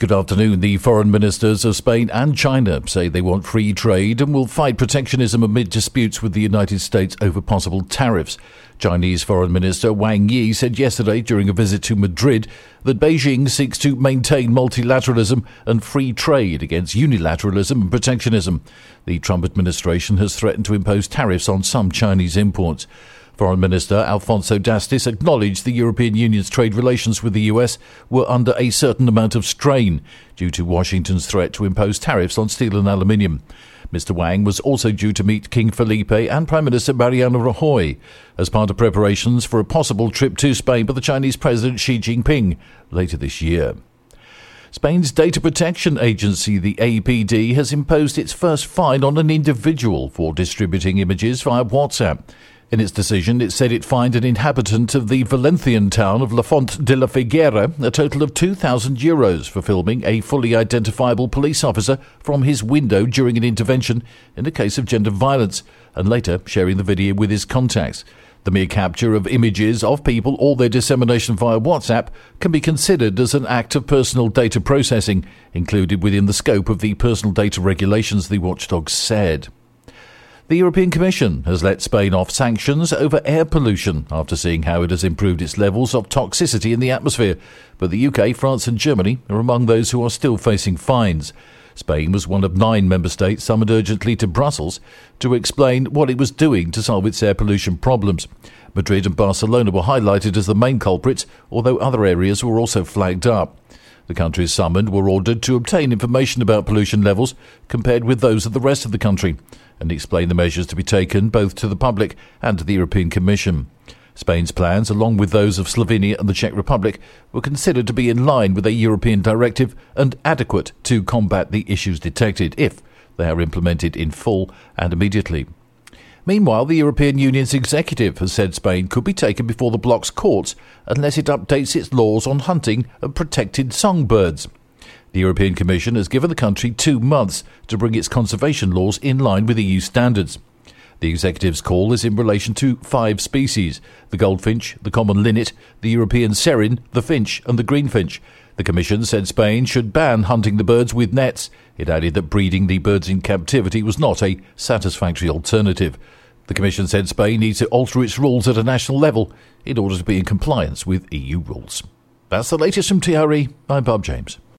Good afternoon. The foreign ministers of Spain and China say they want free trade and will fight protectionism amid disputes with the United States over possible tariffs. Chinese Foreign Minister Wang Yi said yesterday during a visit to Madrid that Beijing seeks to maintain multilateralism and free trade against unilateralism and protectionism. The Trump administration has threatened to impose tariffs on some Chinese imports. Foreign Minister Alfonso Dastis acknowledged the European Union's trade relations with the US were under a certain amount of strain due to Washington's threat to impose tariffs on steel and aluminium. Mr. Wang was also due to meet King Felipe and Prime Minister Mariano Rajoy as part of preparations for a possible trip to Spain by the Chinese President Xi Jinping later this year. Spain's data protection agency, the APD, has imposed its first fine on an individual for distributing images via WhatsApp. In its decision, it said it fined an inhabitant of the Valencian town of La Font de la Figuera a total of €2,000 for filming a fully identifiable police officer from his window during an intervention in a case of gender violence, and later sharing the video with his contacts. The mere capture of images of people or their dissemination via WhatsApp can be considered as an act of personal data processing, included within the scope of the personal data regulations, the watchdog said. The European Commission has let Spain off sanctions over air pollution after seeing how it has improved its levels of toxicity in the atmosphere. But the UK, France and Germany are among those who are still facing fines. Spain was one of 9 member states summoned urgently to Brussels to explain what it was doing to solve its air pollution problems. Madrid and Barcelona were highlighted as the main culprits, although other areas were also flagged up. The countries summoned were ordered to obtain information about pollution levels compared with those of the rest of the country and explain the measures to be taken both to the public and to the European Commission. Spain's plans, along with those of Slovenia and the Czech Republic, were considered to be in line with a European directive and adequate to combat the issues detected if they are implemented in full and immediately. Meanwhile, the European Union's executive has said Spain could be taken before the bloc's courts unless it updates its laws on hunting of protected songbirds. The European Commission has given the country 2 months to bring its conservation laws in line with EU standards. The executive's call is in relation to 5 species: the goldfinch, the common linnet, the European serin, the finch and the greenfinch. The Commission said Spain should ban hunting the birds with nets. It added that breeding the birds in captivity was not a satisfactory alternative. The Commission said Spain needs to alter its rules at a national level in order to be in compliance with EU rules. That's the latest from TRE. I'm Bob James.